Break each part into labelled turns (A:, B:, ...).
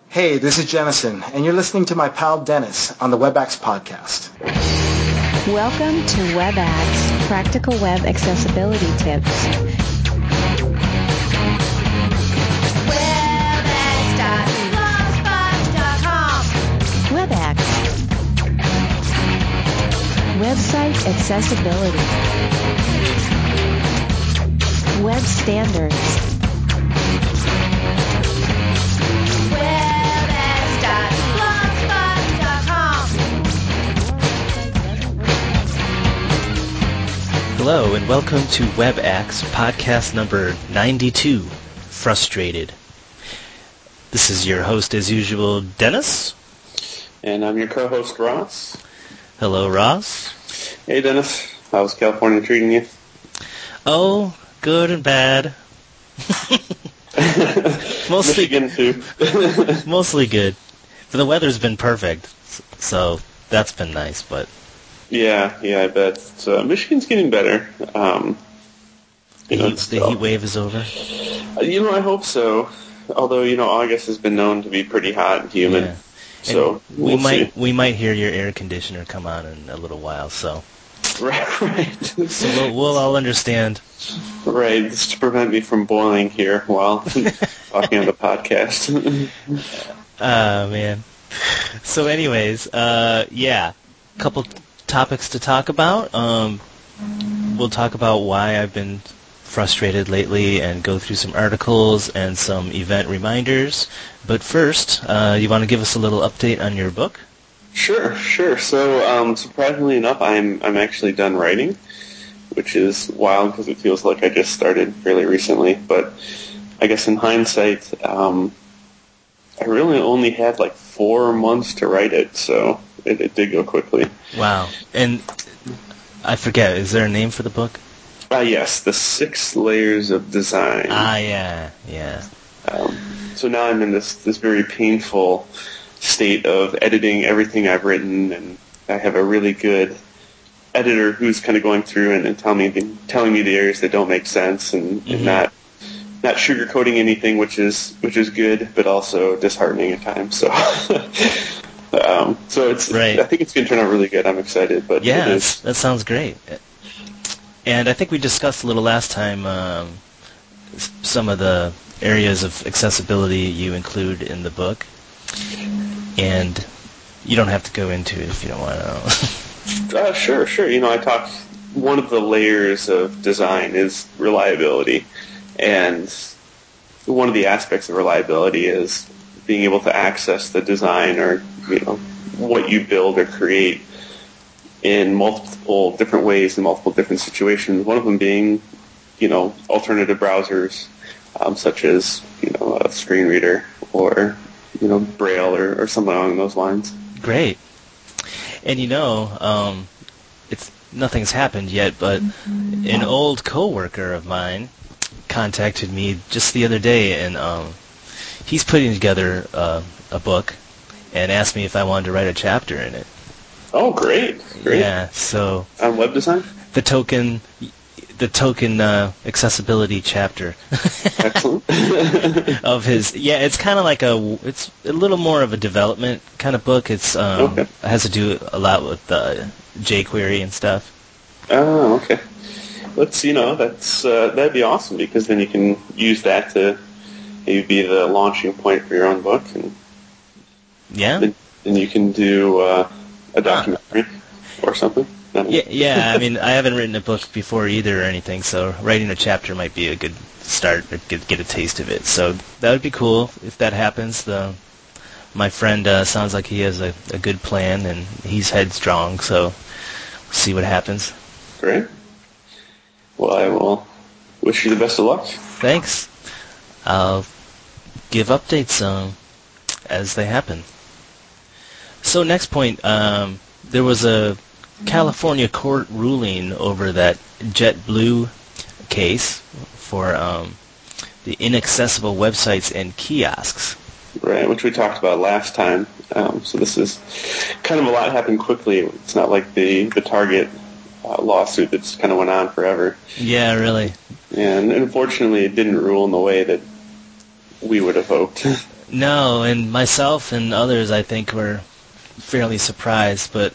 A: Hey, this is Jennison, and you're listening to my pal Dennis on the WebAx podcast.
B: Welcome to WebAx, Practical Web Accessibility Tips. WebAx.blogspot.com. WebAx. Website accessibility. Web standards.
C: Hello and welcome to WebAx, podcast number 92, Frustrated. This is your host as usual, Dennis.
D: And I'm your co-host, Ross.
C: Hello, Ross.
D: Hey, Dennis. How's California treating you?
C: Oh, good and bad. Mostly
D: Michigan, too.
C: Mostly good. But the weather's been perfect, so that's been nice, but...
D: Yeah, I bet. So Michigan's getting better.
C: The heat wave is over?
D: I hope so. Although, August has been known to be pretty hot and humid.
C: Yeah.
D: So
C: we might hear your air conditioner come on in a little while, so...
D: Right.
C: So we'll all understand.
D: Right, just to prevent me from boiling here while talking on the podcast.
C: Man. So anyways, couple topics to talk about. We'll talk about why I've been frustrated lately and go through some articles and some event reminders. But first, you want to give us a little update on your book?
D: Sure. So, surprisingly enough, I'm actually done writing, which is wild because it feels like I just started fairly recently. But I guess in hindsight, I really only had like 4 months to write it, so it did go quickly.
C: Wow. And I forget, is there a name for the book?
D: Yes, The 6 Layers of Design.
C: Yeah.
D: So now I'm in this very painful state of editing everything I've written, and I have a really good editor who's kind of going through and telling me the areas that don't make sense and not sugarcoating anything, which is good, but also disheartening at times. So, so it's
C: right.
D: I think it's going to turn out really good. I'm excited, but
C: yeah, that sounds great. And I think we discussed a little last time some of the areas of accessibility you include in the book, and you don't have to go into it if you don't want to.
D: Sure. I talked. One of the layers of design is reliability. And one of the aspects of reliability is being able to access the design or, what you build or create in multiple different ways in multiple different situations. One of them being, alternative browsers, such as, a screen reader or, Braille or something along those lines.
C: Great. And nothing's happened yet, but an old coworker of mine contacted me just the other day, and he's putting together a book and asked me if I wanted to write a chapter in it.
D: Oh, great.
C: Yeah, so...
D: On web design?
C: The token accessibility chapter.
D: Excellent.
C: Of his... Yeah, it's kind of like it's a little more of a development kind of book. It's
D: okay.
C: It has to do a lot with jQuery and stuff.
D: Oh, okay. That'd be awesome, because then you can use that to maybe be the launching point for your own book, and then you can do a documentary or something.
C: Yeah. I mean, I haven't written a book before either or anything, so writing a chapter might be a good start, or get a taste of it. So that would be cool if that happens. My friend sounds like he has a good plan, and he's headstrong, so we'll see what happens.
D: Great. Well, I will wish you the best of luck.
C: Thanks. I'll give updates as they happen. So next point, there was a California court ruling over that JetBlue case for the inaccessible websites and kiosks.
D: Right, which we talked about last time. So this is kind of a lot happened quickly. It's not like the Target lawsuit that's kind of went on forever.
C: Yeah, really.
D: And unfortunately, it didn't rule in the way that we would have hoped.
C: No, and myself and others, I think, were fairly surprised. But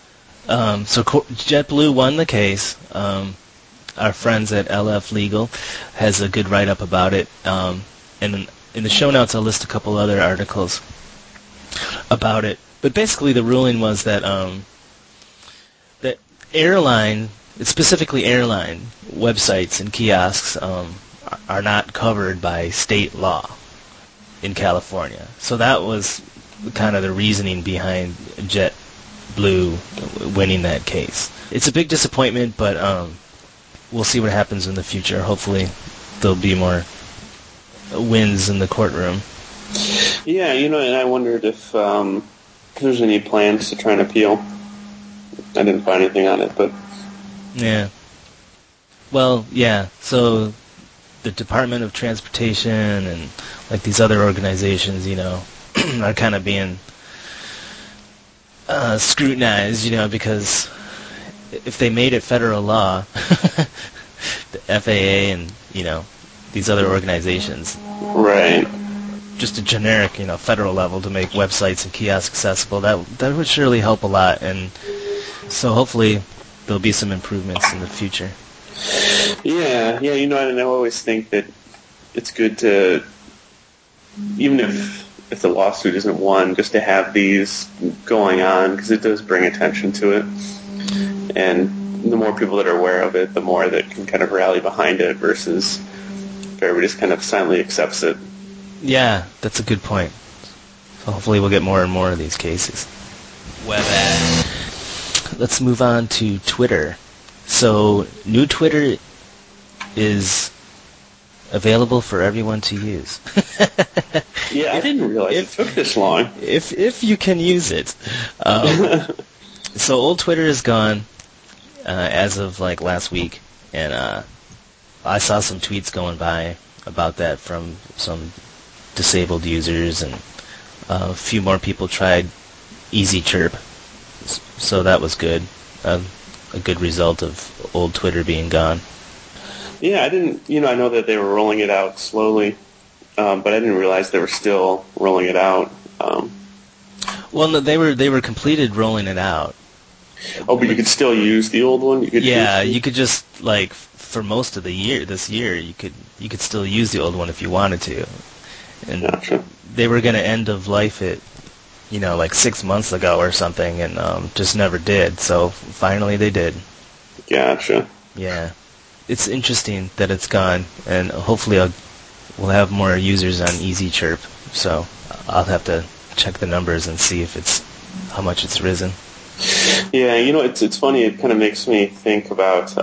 C: JetBlue won the case. Our friends at LF Legal has a good write-up about it. And in the show notes, I'll list a couple other articles about it. But basically, the ruling was that that airline, specifically airline websites and kiosks, are not covered by state law in California. So that was kind of the reasoning behind JetBlue winning that case. It's a big disappointment, but we'll see what happens in the future. Hopefully there'll be more wins in the courtroom.
D: Yeah, and I wondered if there's any plans to try and appeal. I didn't find anything on it, but...
C: Yeah. Well, yeah, so the Department of Transportation and like these other organizations, are kind of being scrutinized, because if they made it federal law, the FAA and, these other organizations.
D: Right.
C: Just a generic, federal level to make websites and kiosks accessible, that would surely help a lot. And so hopefully there'll be some improvements in the future.
D: Yeah, and I always think that it's good to, even if the lawsuit isn't won, just to have these going on, because it does bring attention to it. And the more people that are aware of it, the more that can kind of rally behind it, versus if everybody just kind of silently accepts it.
C: Yeah, that's a good point. So hopefully we'll get more and more of these cases. WebEx. Let's move on to Twitter. So, new Twitter is available for everyone to use.
D: Yeah, I didn't realize it took this long.
C: If you can use it. So old Twitter is gone as of last week, and I saw some tweets going by about that from some disabled users, and a few more people tried Easy Chirp, so that was good. A good result of old Twitter being gone.
D: Yeah, I didn't, I know that they were rolling it out slowly, but I didn't realize they were still rolling it out.
C: Well, no, they were completed rolling it out.
D: Oh, but you could still use the old one?
C: You could just, for most of this year, you could still use the old one if you wanted to. And
D: gotcha.
C: They were going to end of life it, 6 months ago or something, and just never did. So finally they did.
D: Gotcha.
C: Yeah. It's interesting that it's gone, and hopefully we'll have more users on Easy Chirp. So I'll have to check the numbers and see if how much it's risen.
D: Yeah, it's funny. It kind of makes me think about.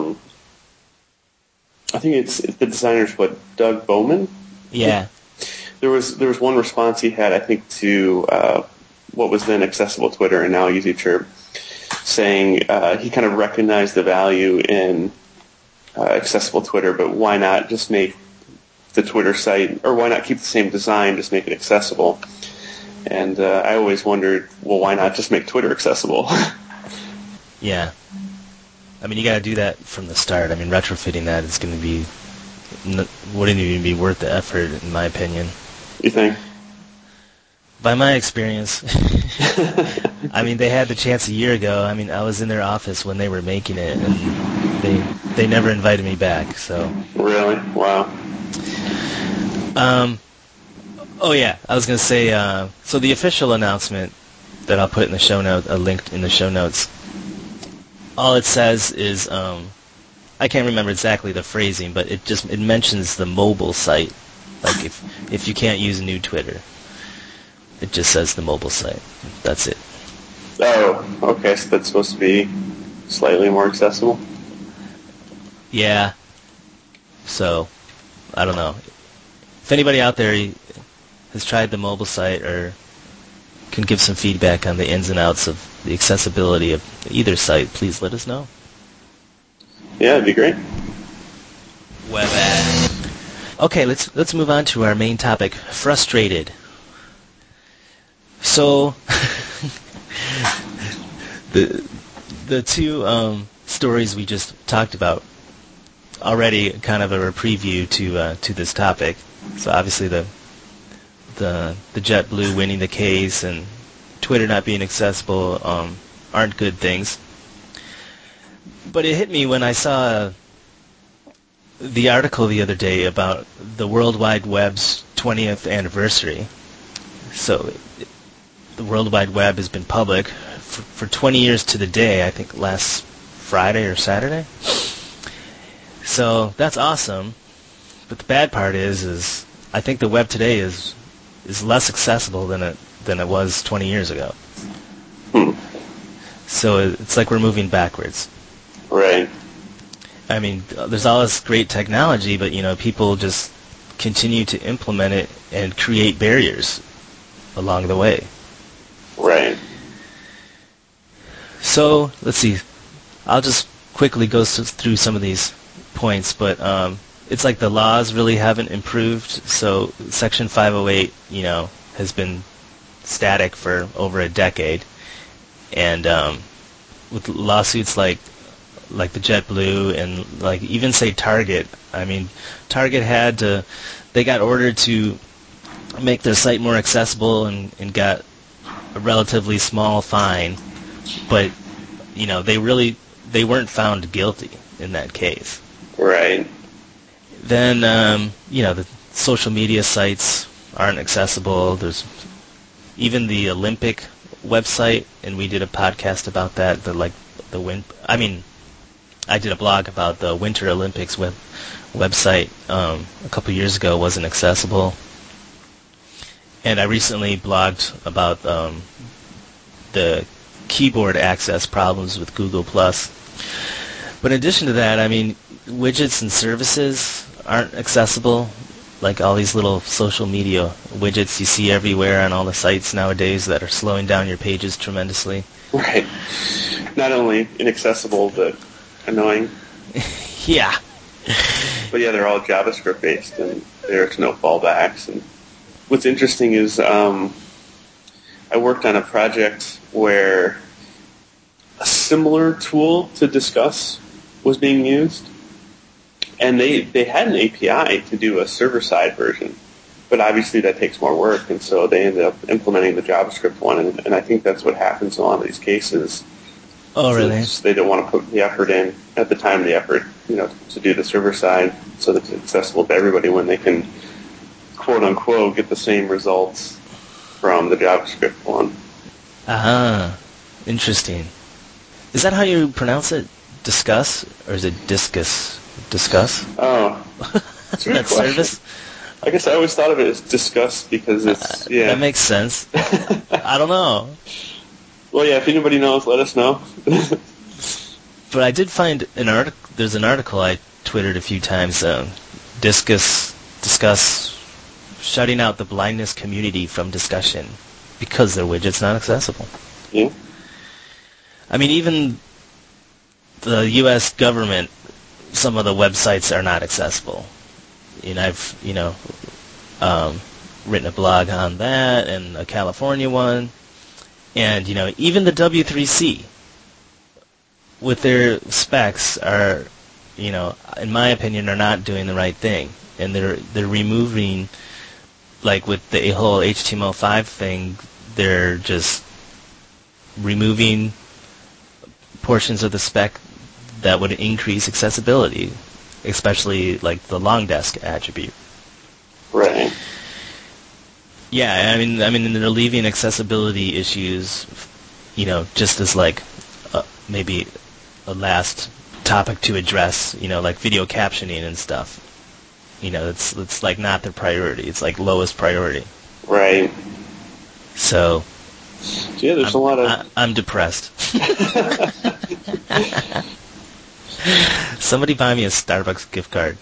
D: I think it's the designer's Doug Bowman.
C: Yeah.
D: There was one response he had, I think, to what was then Accessible Twitter and now Easy Chirp, saying he kind of recognized the value in Accessible Twitter, but why not just make the Twitter site, or why not keep the same design, just make it accessible? And I always wondered, well, why not just make Twitter accessible?
C: Yeah. I mean, you got to do that from the start. I mean, retrofitting that is going to be wouldn't even be worth the effort, in my opinion.
D: You think?
C: By my experience, I mean, they had the chance a year ago. I mean, I was in their office when they were making it, and they never invited me back. So.
D: Really? Wow.
C: Oh yeah, I was gonna say. So the official announcement that I'll put in the show note, linked in the show notes. All it says is, I can't remember exactly the phrasing, but it mentions the mobile site. Like if you can't use new Twitter, it just says the mobile site. That's it.
D: Oh, okay. So that's supposed to be slightly more accessible?
C: Yeah. So, I don't know. If anybody out there has tried the mobile site or can give some feedback on the ins and outs of the accessibility of either site, please let us know.
D: Yeah, it'd be great.
C: WebEx. Okay, let's move on to our main topic, frustrated. So, the two stories we just talked about already kind of a preview to this topic. So obviously the JetBlue winning the case and Twitter not being accessible aren't good things. But it hit me when I saw the article the other day about the World Wide Web's 20th anniversary. So the World Wide Web has been public for 20 years to the day, I think last Friday or Saturday. So that's awesome. But the bad part is I think the web today is less accessible than it was 20 years ago. So it's like we're moving backwards.
D: Right.
C: I mean, there's all this great technology, but people just continue to implement it and create barriers along the way.
D: Right.
C: So let's see. I'll just quickly go through some of these points, but it's like the laws really haven't improved. So Section 508, has been static for over a decade, and with lawsuits like the JetBlue and like even say Target. I mean, Target they got ordered to make their site more accessible and got a relatively small fine, but they weren't found guilty in that case.
D: Right.
C: Then the social media sites aren't accessible. There's even the Olympic website, and we did a podcast about that. I did a blog about the Winter Olympics website a couple years ago. Wasn't accessible. And I recently blogged about the keyboard access problems with Google+. But in addition to that, I mean, widgets and services aren't accessible. Like all these little social media widgets you see everywhere on all the sites nowadays that are slowing down your pages tremendously.
D: Right. Not only inaccessible, but annoying.
C: Yeah.
D: But yeah, they're all JavaScript based, and there's no fallbacks. And what's interesting is I worked on a project where a similar tool to Discuss was being used, and they had an API to do a server-side version, but obviously that takes more work, and so they ended up implementing the JavaScript one, and I think that's what happens in a lot of these cases.
C: Oh, really?
D: They don't want to put the effort in at the time, the effort, to do the server-side so that it's accessible to everybody when they can, quote-unquote, get the same results from the JavaScript one.
C: Ah, interesting. Is that how you pronounce it? Discuss? Or is it Discus? Discuss?
D: Oh, that's a good
C: that
D: question.
C: service?
D: I guess I always thought of it as Discuss because it's, yeah.
C: That makes sense. I don't know.
D: Well, yeah, if anybody knows, let us know.
C: But I did find there's an article I twittered a few times, Discuss shutting out the blindness community from discussion because their widget's not accessible.
D: Yeah.
C: I mean, even the U.S. government, some of the websites are not accessible. And I've, written a blog on that and a California one. And, even the W3C with their specs are, in my opinion, are not doing the right thing. And they're removing, like with the whole HTML5 thing, they're just removing portions of the spec that would increase accessibility, especially like the long desk attribute.
D: Right.
C: Yeah, I mean, they're leaving accessibility issues, just as like maybe a last topic to address, like video captioning and stuff. It's like not their priority. It's like lowest priority.
D: Right.
C: So
D: yeah, there's a lot of...
C: I'm depressed. Somebody buy me a Starbucks gift card.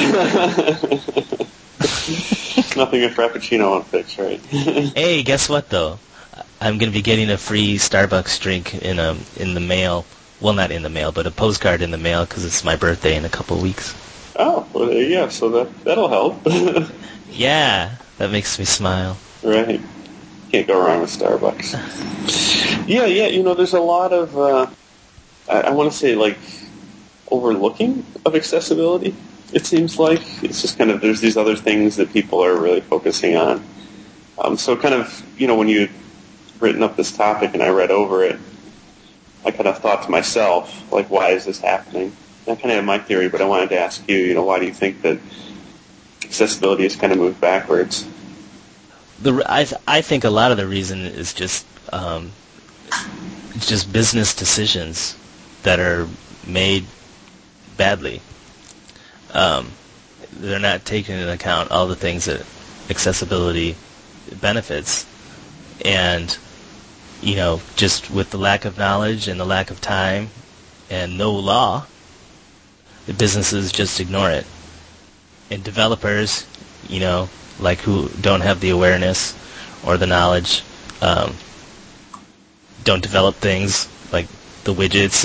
D: Nothing a Frappuccino won't fix, right?
C: Hey, guess what though? I'm going to be getting a free Starbucks drink in the mail. Well, not in the mail, but a postcard in the mail because it's my birthday in a couple of weeks.
D: Oh, well, there you go. So that'll help.
C: Yeah, that makes me smile.
D: Right. Can't go wrong with Starbucks. Yeah, there's a lot of, I want to say, like, overlooking of accessibility. It seems like it's just kind of there's these other things that people are really focusing on. So kind of, when you'd written up this topic and I read over it, I kind of thought to myself, like, why is this happening? And I kind of have my theory, but I wanted to ask you, why do you think that accessibility has kind of moved backwards?
C: I think a lot of the reason is just business decisions that are made badly. They're not taking into account all the things that accessibility benefits, and just with the lack of knowledge and the lack of time and no law, the businesses just ignore it. And developers, like who don't have the awareness or the knowledge, don't develop things like the widgets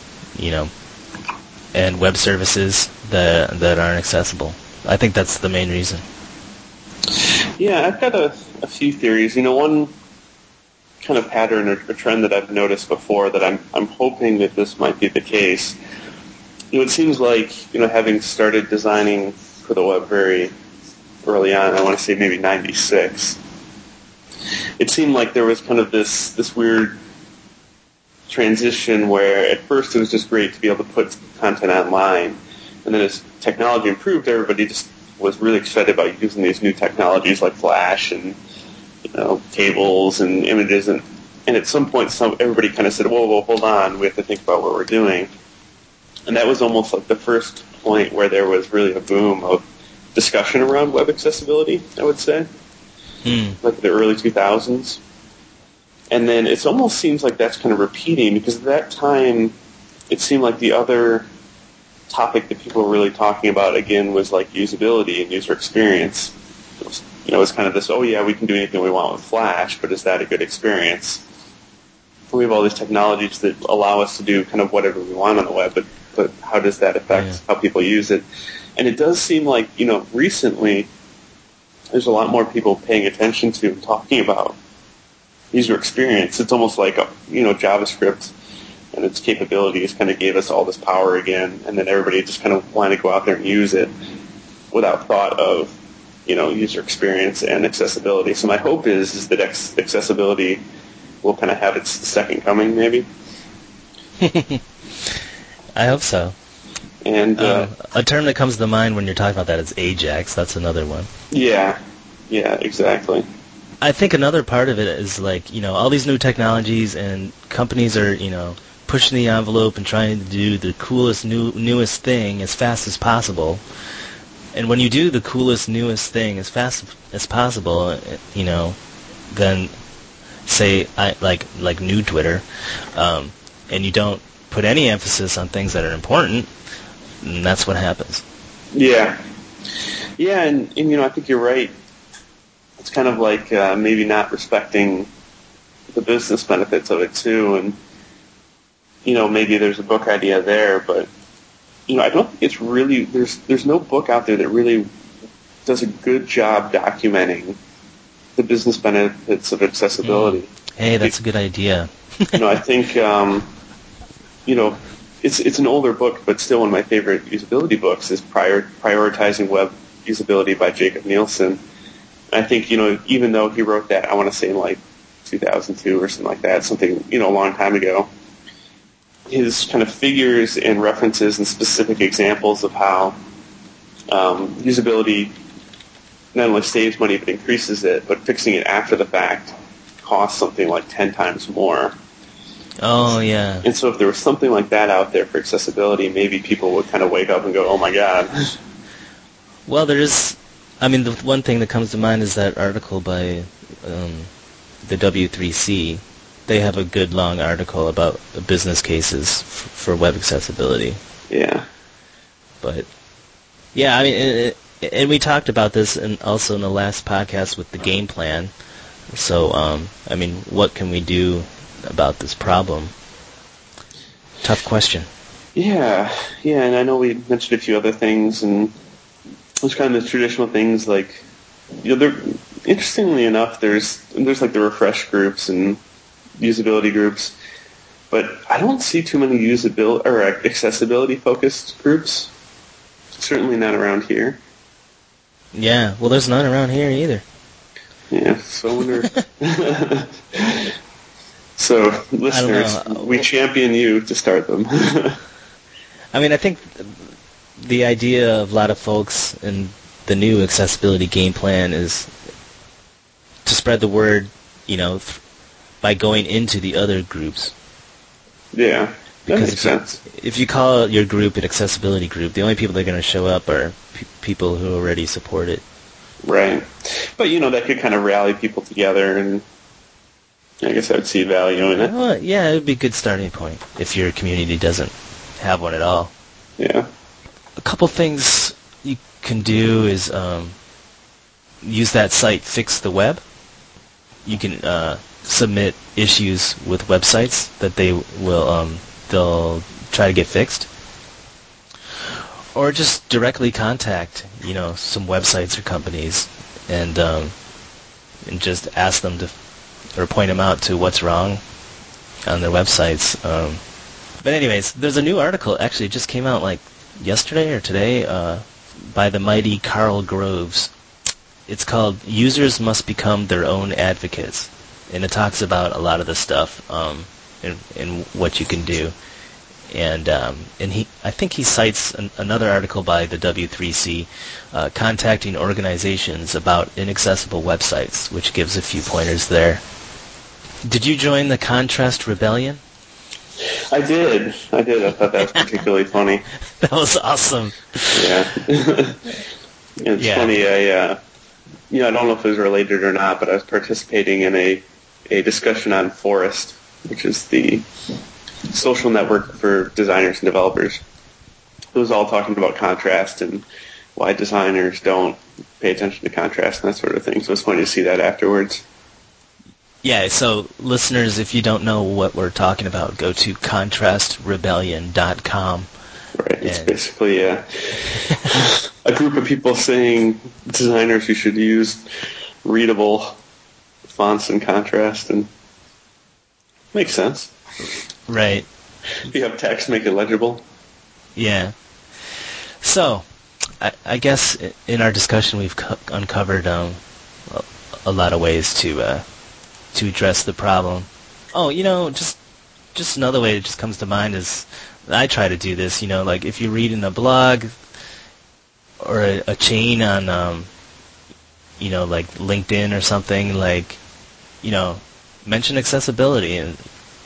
C: and web services that aren't accessible. I think that's the main reason.
D: Yeah, I've got a few theories. One kind of pattern or trend that I've noticed before that I'm hoping that this might be the case. It seems like, having started designing for the web very early on, I want to say maybe 96, it seemed like there was kind of this weird transition where at first it was just great to be able to put content online, and then as technology improved, everybody just was really excited about using these new technologies like Flash and tables and images, and at some point everybody kind of said, whoa, hold on, we have to think about what we're doing. And that was almost like the first point where there was really a boom of discussion around web accessibility, I would say, like the early 2000s. And then it almost seems like that's kind of repeating, because at that time it seemed like the other topic that people were really talking about, again, was like usability and user experience. It was kind of this, oh yeah, we can do anything we want with Flash, but is that a good experience? We have all these technologies that allow us to do kind of whatever we want on the web, but how does that affect how people use it? And it does seem like, recently there's a lot more people paying attention to and talking about user experience. It's almost like, JavaScript and its capabilities kind of gave us all this power again, and then everybody just kind of wanted to go out there and use it without thought of, user experience and accessibility. So my hope is that accessibility will kind of have its second coming, maybe.
C: I hope so.
D: And
C: a term that comes to mind when you're talking about that is AJAX. That's another one.
D: Yeah, exactly.
C: I think another part of it is like, all these new technologies and companies are, pushing the envelope and trying to do the coolest, newest thing as fast as possible. And when you do the coolest, newest thing as fast as possible, then say like new Twitter, and you don't put any emphasis on things that are important, and that's what happens.
D: Yeah, and I think you're right. It's kind of like maybe not respecting the business benefits of it too, and maybe there's a book idea there, but I don't think it's really there's no book out there that really does a good job documenting the business benefits of accessibility.
C: Hey, that's a good idea.
D: I think it's an older book, but still one of my favorite usability books is Prioritizing Web Usability by Jacob Nielsen. I think, even though he wrote that, I want to say in like 2002 or something like that, something, a long time ago, his kind of figures and references and specific examples of how usability not only saves money but increases it, but fixing it after the fact costs something like 10 times more.
C: Oh, yeah.
D: And so if there was something like that out there for accessibility, maybe people would kind of wake up and go, oh my God.
C: Well, the one thing that comes to mind is that article by the W3C. They have a good long article about business cases for web accessibility. Yeah. But, yeah, and we talked about this also in the last podcast with the game plan. So, what can we do about this problem? Tough question.
D: Yeah, and I know we mentioned a few other things, and there's kind of the traditional things like, interestingly enough, there's like the refresh groups and usability groups, but I don't see too many usability or accessibility focused groups. Certainly not around here.
C: Yeah, well, there's none around here either.
D: Yeah, so I wonder. So, listeners, we champion you to start them.
C: I mean, I think the idea of a lot of folks in the new accessibility game plan is to spread the word, by going into the other groups.
D: Yeah, that makes sense.
C: If you call your group an accessibility group, the only people that are going to show up are people who already support it.
D: Right. But, that could kind of rally people together, and I guess I would see value in it.
C: Well, yeah, it would be a good starting point if your community doesn't have one at all.
D: Yeah.
C: A couple things you can do is use that site Fix the Web. You can submit issues with websites that they'll try to get fixed, or just directly contact some websites or companies and just ask them to, or point them out to what's wrong on their websites. But anyways, there's a new article, actually, it just came out like yesterday or today, by the mighty Carl Groves. It's called Users Must Become Their Own Advocates. And it talks about a lot of the stuff and what you can do. And I think he cites another article by the W3C, contacting organizations about inaccessible websites, which gives a few pointers there. Did you join the Contrast Rebellion?
D: I did. I thought that was particularly funny.
C: That was awesome.
D: Yeah. It's funny. I don't know if it was related or not, but I was participating in a discussion on Forest, which is the social network for designers and developers. It was all talking about contrast and why designers don't pay attention to contrast and that sort of thing. So it's funny to see that afterwards.
C: Yeah, so listeners, if you don't know what we're talking about, go to contrastrebellion.com.
D: Right, it's basically a group of people saying designers who should use readable fonts and contrast, and makes sense.
C: Right.
D: If you have text, make it legible.
C: Yeah. So, I guess in our discussion we've uncovered a lot of ways to address the problem. Oh, just another way that just comes to mind is I try to do this. Like if you're reading a blog or a chain on, like LinkedIn or something, like, mention accessibility and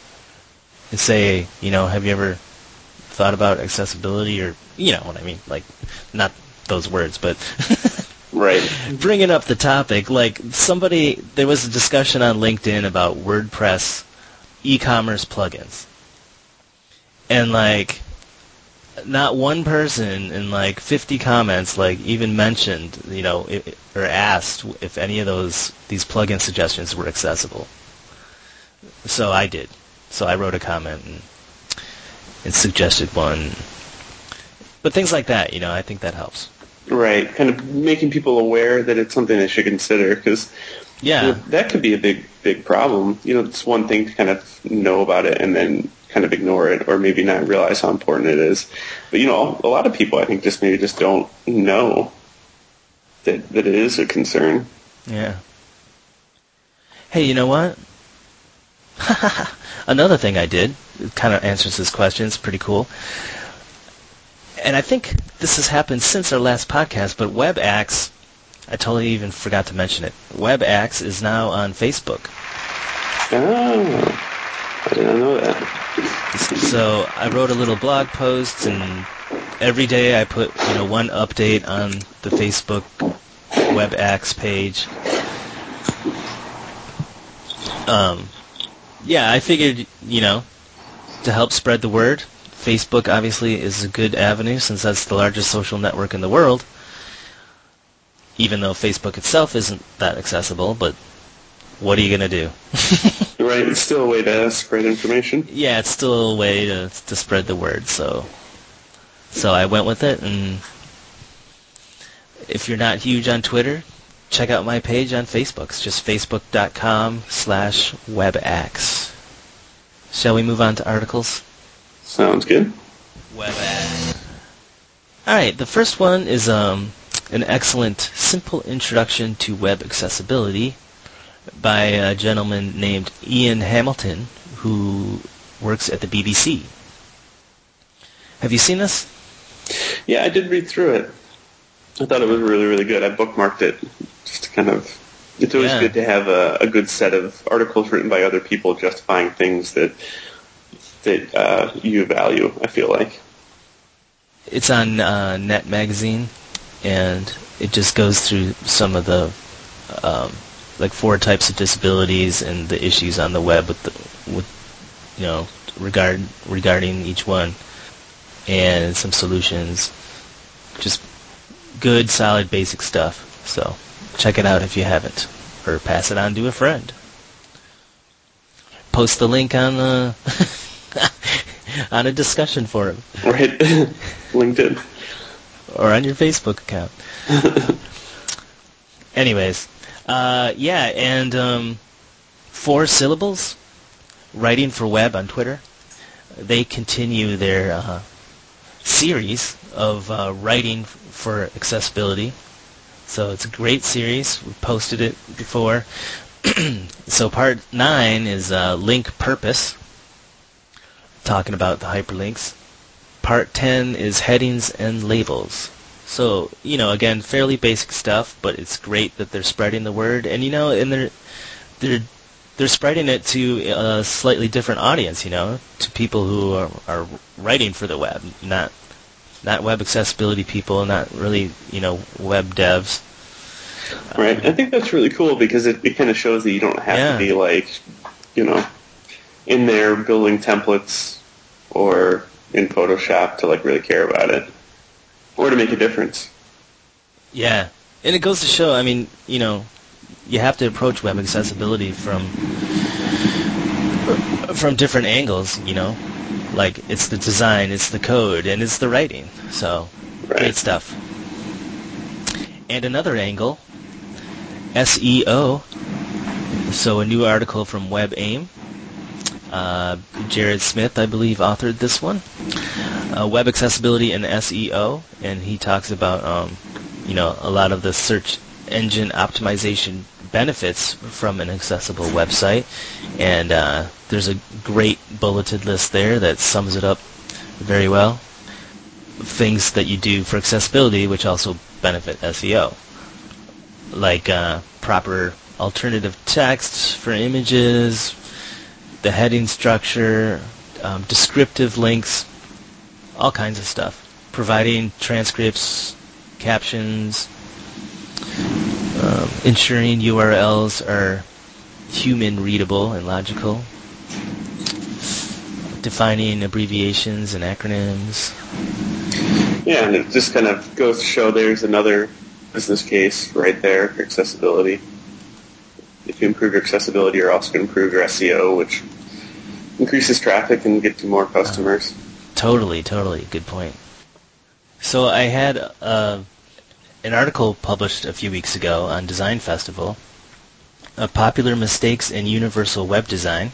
C: say, have you ever thought about accessibility, or you know what I mean, like not those words, but
D: right.
C: Bringing up the topic, like there was a discussion on LinkedIn about WordPress e-commerce plugins, and like not one person in like 50 comments like even mentioned, or asked if any of these plugin suggestions were accessible. So I did. So I wrote a comment and suggested one. But things like that, I think that helps.
D: Right, kind of making people aware that it's something they should consider, because that could be a big problem. It's one thing to kind of know about it and then kind of ignore it, or maybe not realize how important it is. But a lot of people, I think, just don't know that it is a concern.
C: Yeah. Hey, you know what? Another thing I did, it kind of answers this question. It's pretty cool. And I think this has happened since our last podcast, but WebAx, I totally even forgot to mention it. WebAx is now on Facebook.
D: Oh, I didn't know that.
C: So I wrote a little blog post, and every day I put one update on the Facebook WebAx page. I figured, to help spread the word, Facebook obviously is a good avenue since that's the largest social network in the world, even though Facebook itself isn't that accessible, but what are you going to do?
D: Right, it's still a way to spread information.
C: Yeah, it's still a way to spread the word, so I went with it, and if you're not huge on Twitter, check out my page on Facebook. It's just facebook.com/webax. Shall we move on to articles?
D: Sounds good.
C: WebAd. All right, the first one is an excellent, simple introduction to web accessibility by a gentleman named Ian Hamilton, who works at the BBC. Have you seen this?
D: Yeah, I did read through it. I thought it was really, really good. I bookmarked it just to kind of... It's always good to have a good set of articles written by other people justifying things that you value, I feel like.
C: It's on Net Magazine, and it just goes through some of the 4 types of disabilities and the issues on the web regarding each one, and some solutions. Just good, solid, basic stuff. So check it out if you haven't, or pass it on to a friend. Post the link on the on a discussion forum.
D: Or hit LinkedIn.
C: Or on your Facebook account. Anyways, and 4 Syllables, Writing for Web on Twitter. They continue their series of writing for accessibility. So it's a great series. We've posted it before. So part 9 is link purpose, talking about the hyperlinks. Part 10 is headings and labels. So, again, fairly basic stuff, but it's great that they're spreading the word, and and they're spreading it to a slightly different audience, to people who are writing for the web, not web accessibility people, not really, web devs.
D: Right. I think that's really cool because it kind of shows that you don't have to be in there building templates or in Photoshop to really care about it or to make a difference. Yeah.
C: And it goes to show, you have to approach web accessibility from different angles, Like, it's the design, it's the code, and it's the writing. So, Great stuff. And another angle, SEO. So a new article from WebAIM. Jared Smith, I believe, authored this one. Web accessibility and SEO, and he talks about, a lot of the search engine optimization benefits from an accessible website, and there's a great bulleted list there that sums it up very well. Things that you do for accessibility which also benefit SEO, like proper alternative text for images, the heading structure, descriptive links, all kinds of stuff. Providing transcripts, captions, ensuring URLs are human readable and logical, defining abbreviations and acronyms.
D: Yeah, and it just kind of goes to show there's another business case right there for accessibility. If you improve your accessibility, you're also going to improve your SEO, which increases traffic and get you more customers.
C: Totally. Good point. So I had an article published a few weeks ago on Design Festival, Popular Mistakes in Universal Web Design.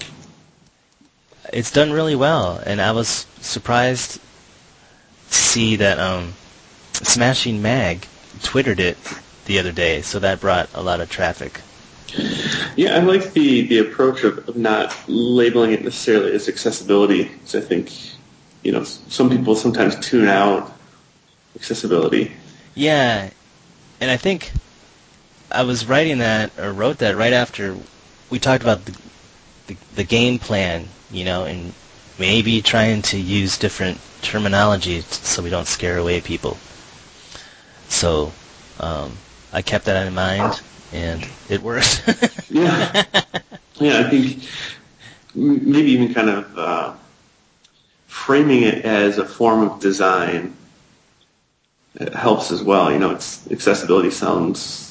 C: It's done really well, and I was surprised to see that Smashing Mag twittered it the other day, so that brought a lot of traffic.
D: Yeah, I like the approach of not labeling it necessarily as accessibility, because I think, some people sometimes tune out accessibility.
C: Yeah, and I think I was wrote that right after we talked about the game plan, and maybe trying to use different terminology so we don't scare away people. So I kept that in mind, and it worked.
D: Yeah, I think maybe even kind of framing it as a form of design helps as well. Accessibility sounds,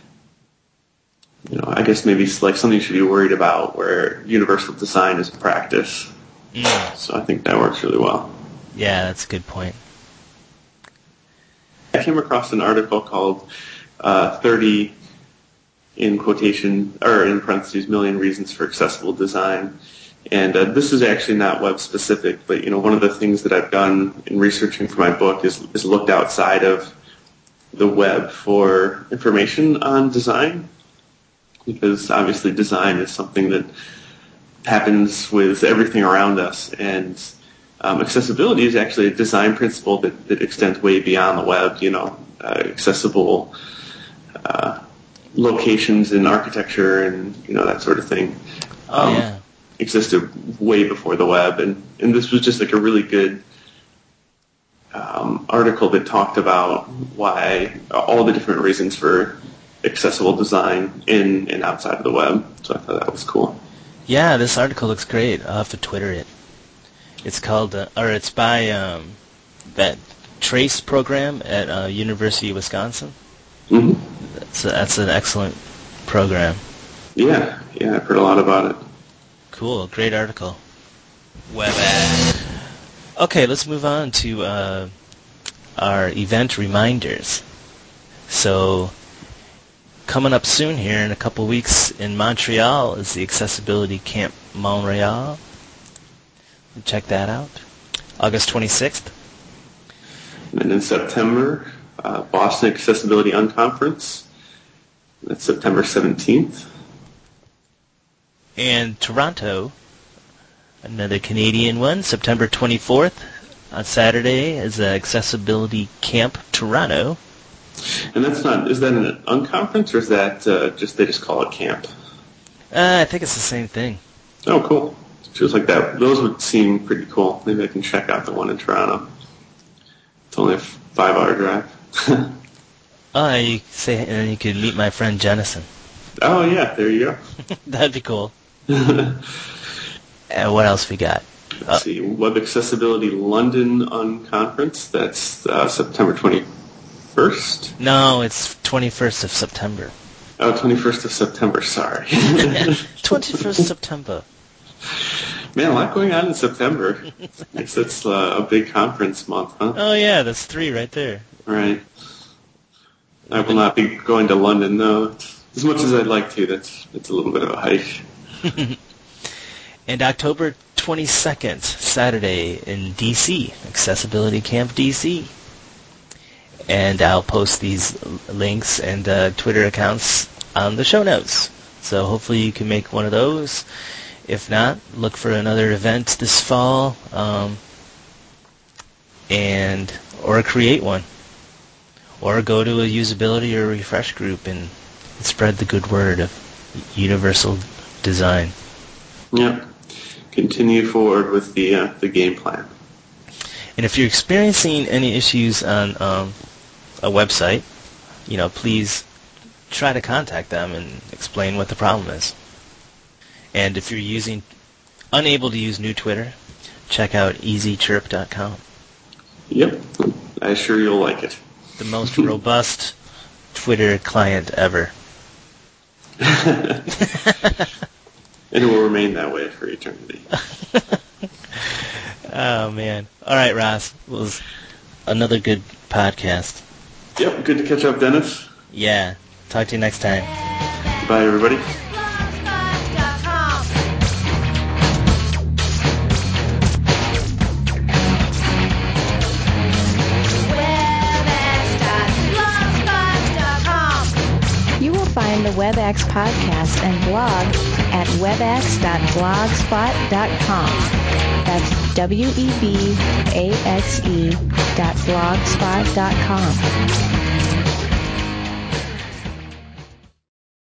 D: I guess maybe it's like something you should be worried about, where universal design is a practice. So I think that works really well.
C: Yeah, that's a good point.
D: I came across an article called 30 in quotation or in parentheses million reasons for accessible design, And this is actually not web specific, but one of the things that I've done in researching for my book is looked outside of the web for information on design, because obviously design is something that happens with everything around us, and accessibility is actually a design principle that extends way beyond the web. Accessible locations in architecture and that sort of thing.
C: Yeah.
D: Existed way before the web, and this was just like a really good article that talked about why all the different reasons for accessible design in and outside of the web. So I thought that was cool.
C: Yeah, this article looks great. I'll have to Twitter it. It's called, it's by that TRACE program at University of Wisconsin.
D: Mm-hmm.
C: That's an excellent program.
D: Yeah, I've heard a lot about it.
C: Cool, great article. WebAd. Okay, let's move on to our event reminders. So, coming up soon here in a couple weeks in Montreal is the Accessibility Camp Montreal. Check that out. August 26th.
D: And then in September, Boston Accessibility Unconference. That's September 17th.
C: And Toronto, another Canadian one, September 24th on Saturday is Accessibility Camp Toronto.
D: And is that an unconference, or is that they just call it camp?
C: I think it's the same thing.
D: Oh, cool. Feels like that. Those would seem pretty cool. Maybe I can check out the one in Toronto. It's only a 5-hour drive.
C: You say, and then you could meet my friend Jennison.
D: Oh, yeah, there you go.
C: That'd be cool. What else we got?
D: Let's see. Web Accessibility London Unconference. That's September 21st?
C: No, it's 21st of September.
D: Oh, 21st of September, sorry.
C: 21st September.
D: Man, a lot going on in September. I guess it's a big conference month, huh?
C: Oh, yeah, that's 3 right there.
D: Right. I will not be going to London, though. As much as I'd like to, it's a little bit of a hike.
C: And October 22nd, Saturday in D.C., Accessibility Camp D.C. And I'll post these links and Twitter accounts on the show notes. So hopefully you can make one of those. If not, look for another event this fall, or create one. Or go to a usability or refresh group and spread the good word of universal design.
D: Yep. Continue forward with the game plan.
C: And if you're experiencing any issues on a website, please try to contact them and explain what the problem is. And if you're unable to use new Twitter, check out easychirp.com.
D: Yep. I'm sure you'll like it.
C: The most robust Twitter client ever.
D: And it will remain that way for eternity.
C: Oh, man. All right, Ross. It was another good podcast.
D: Yep. Good to catch up, Dennis.
C: Yeah. Talk to you next time.
D: Bye, everybody.
B: You will find the WebAx podcast and blog at webaxe.blogspot.com. That's webaxe.blogspot.com.